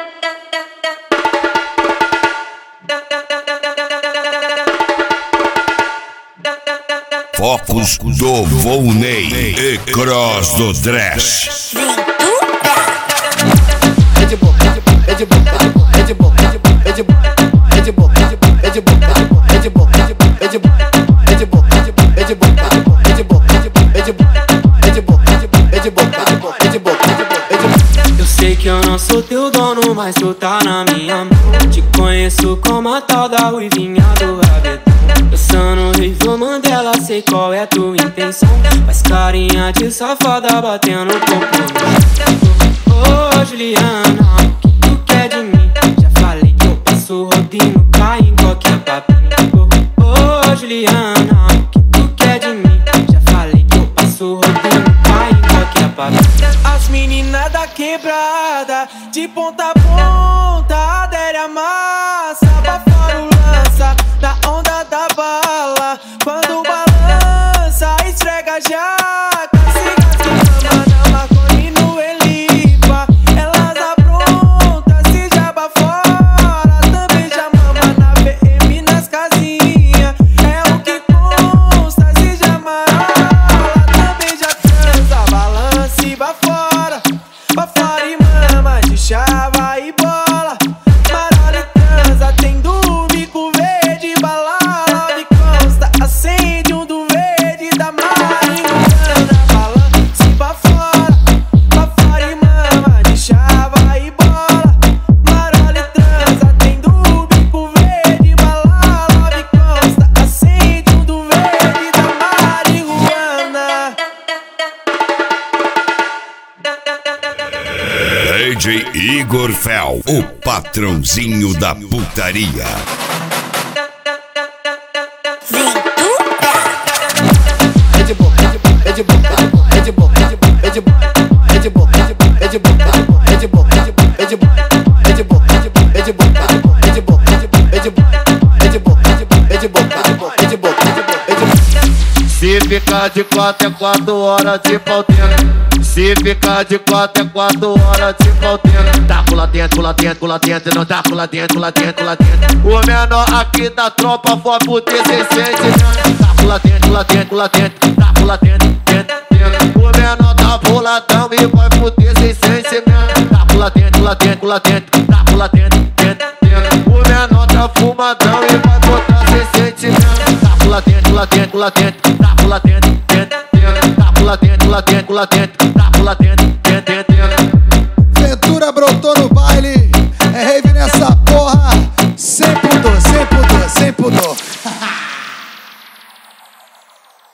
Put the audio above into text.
Focos do Volney e Cross do Trash. É de boca, é de boca, é de boca, é de boca, é de boca, é de boca, é de boca, é de boca, é de boca, é de boca, é de boca, é de boca, é de boca, é de boca, é de boca, é de boca. Eu sei que eu não sou teu dono, mas tu tá na minha mão. Te conheço como a tal da ruivinha do rabetão. Dançando Rivo Mandela, sei qual é tua intenção. Faz carinha de safada batendo popô. Ô Juliana, o que tu quer de mim? Já falei que eu passo rodinho, cai em qualquer papinho. Ô Juliana, o que tu quer de mim? Já falei que eu passo rodinho, cai em qualquer papinho. As meninas da quebrada, de ponta a ponta, adere a massa, abafora o lança, da onda da bala. Quando balança, esfrega a jaca, siga que ama na maconha e no Elipa. Elas aprontam, se jaba fora, também já mama na PM nas casinhas. É o que consta, se já marola, também já transa. Balança e vá fora e mama de chava e bola. Marola e transa, tem do bico verde, balada e consta, acende um do verde da marihuana. Balança e vá fora e mama de chava e bola. Marola e transa, tem do bico verde, balada e consta, acende um do verde da marihuana. DJ Igor Fel, o patrãozinho da putaria. É de boca, é de boca, é de boca, é de boca, é de boca, é de boca, é de boca, é de boca, é de boca, é de boca, é de boca, é de boca, é de boca, é de boca, é de boca, é de boca. Se ficar de 4 é 4 horas de pau dentro. Se ficar de 4 é 4 horas de pau dentro. Tá pula dentro, pula dentro, pula dentro. Não tá pula dentro, pula dentro, pula dentro. O menor aqui da tropa foi por ter sem sentimento. Tá pula dentro, pula dentro, pula dentro. Tá pula dentro, dentro, dentro. O menor tá puladão e vai por ter sem sentimento. Tá pula dentro, pula dentro, pula dentro. Tá pula dentro, dentro, dentro. O menor tá fumadão e vai botar sem sentimento. Tá pula dentro, pula dentro, pula dentro. Tá pula dentro, dentro, dentro. Tá pula dentro, pula dentro, pula dentro. Tá pula dentro, dentro, dentro. Ventura brotou no baile, é rave nessa porra. Sem pudor, sem pudor, sem pudor.